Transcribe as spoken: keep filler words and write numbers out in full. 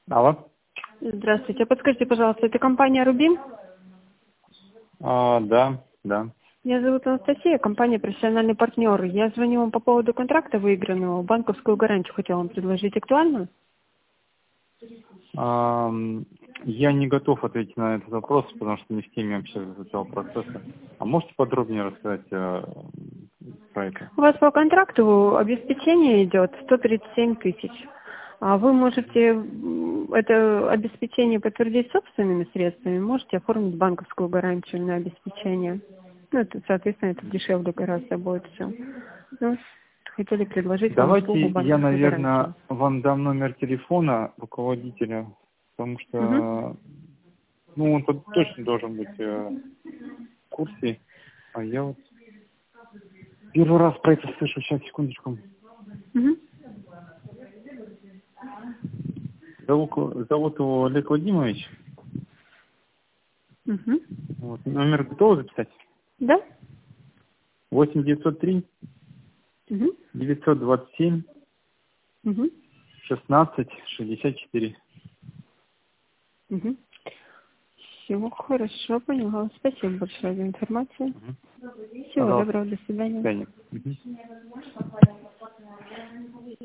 Алло. Здравствуйте. Подскажите, пожалуйста, это компания «Рубин»? А, да, да. Меня зовут Анастасия, компания «Профессиональный партнер». Я звоню вам по поводу контракта выигранного. Банковскую гарантию хотела вам предложить. Актуально? Ам, я не готов ответить на этот вопрос, потому что не в теме вообще этого процесса. А можете подробнее рассказать э, про это? У вас по контракту обеспечение идет сто тридцать семь тысяч. А вы можете м, это обеспечение подтвердить собственными средствами, можете оформить банковскую гарантию на обеспечение. Ну, это, соответственно, это дешевле гораздо будет все. Ну, хотели предложить вам услугу Давайте я, банковской наверное, гарантии. вам дам номер телефона руководителя, потому Угу. что ну, он тут точно должен быть э, в курсе. А я вот первый раз про это слышу. Сейчас, секундочку. Угу. Зовут, зовут его Олег Владимирович. Угу. Вот. Номер готовы записать? Да? восемь девятьсот три Угу. девятьсот двадцать семь Угу. шестнадцать шестьдесят четыре. Угу. Всего хорошо, поняла. Спасибо большое за информацию. Угу. Всего Пожалуйста. доброго, до До свидания. свидания. Мгм.